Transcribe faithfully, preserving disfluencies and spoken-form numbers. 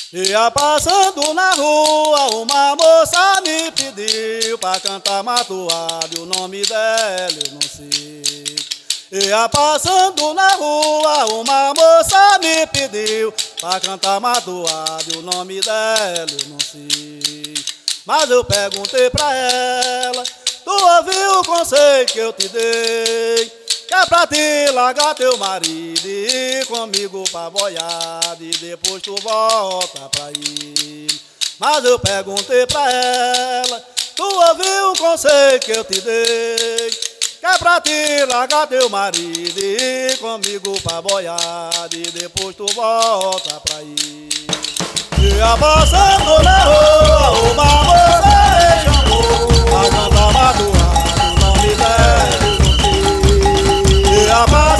Ia passando na rua, uma moça me pediu pra cantar matuado, e o nome dela eu não sei. Ia passando na rua, uma moça me pediu pra cantar matuado, e o nome dela eu não sei. Mas eu perguntei pra ela, tu ouviu o conselho que eu te dei? Que é pra te largar teu marido e ir comigo pra boiada, e depois tu volta pra ele. Mas eu perguntei pra ela, tu ouviu o conselho que eu te dei? Que é pra te largar teu marido e ir comigo pra boiada, e depois tu volta pra ele. Ia passando na rua, uma moça me chamou, a cantar matuado, o nome dela eu não sei. Ia